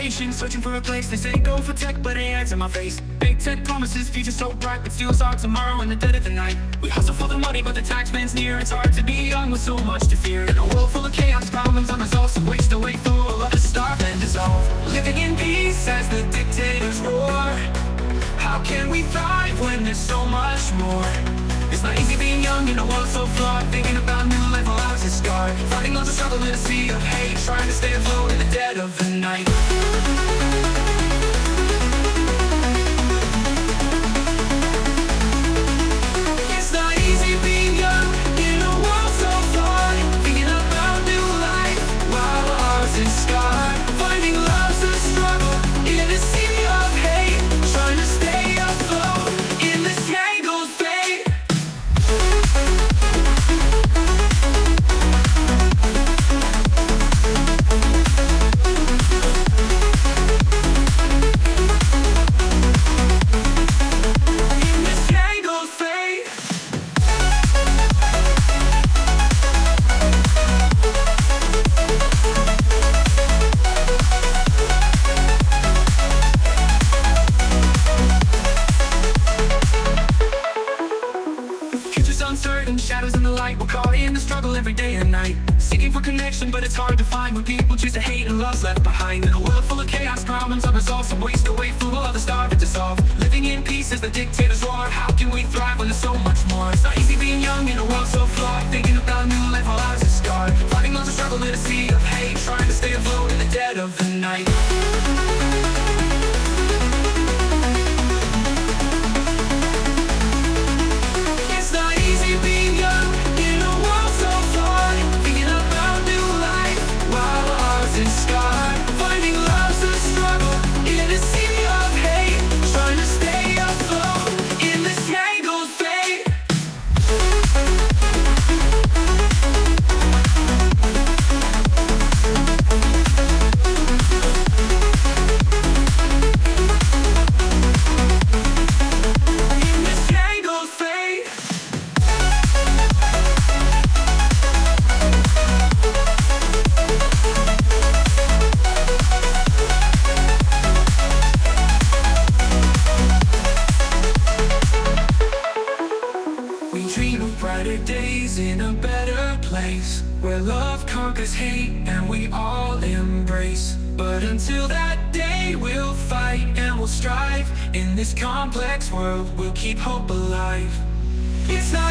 imagination, searching for a place. They say go for tech, but AI's in my face. Big tech promises future so bright, but steals our tomorrow in the dead of the night. We hustle for the money, but the tax man's near. It's hard to be young with so much to fear. In a world full of chaos, problems unresolved, some waste away through a lot of starve and dissolve. Living in peace as the dictators roar. How can we thrive when there's so much more? It's not easy being young in a world so flawed. Thinking about new life while I was a scar. Fighting lots of struggle in a sea of hate, trying to stay afloat in the dead of the night. It's not easy being young in a world so flawed. Thinking about new life while ours is scarred. Finding love's a struggle in a sea of hate, trying to stay afloat in this tangled fate. Uncertain, shadows in the light. We're caught in the struggle every day and night, seeking for connection, but it's hard to find when people choose to hate and love's left behind. In a world full of chaos, problems unresolved, some waste away through all the starving to solve. Living in peace as the dictators roar. How can we thrive when there's so much more? It's not easy being young in a world so flawed. Thinking about new life while ours is scarred. Fighting lots of struggle in a sea of hate, trying to stay afloat in the dead of the night. Brighter days in a better place, where love conquers hate and we all embrace. But until that day, we'll fight and we'll strive. In this complex world, we'll keep hope alive. It's not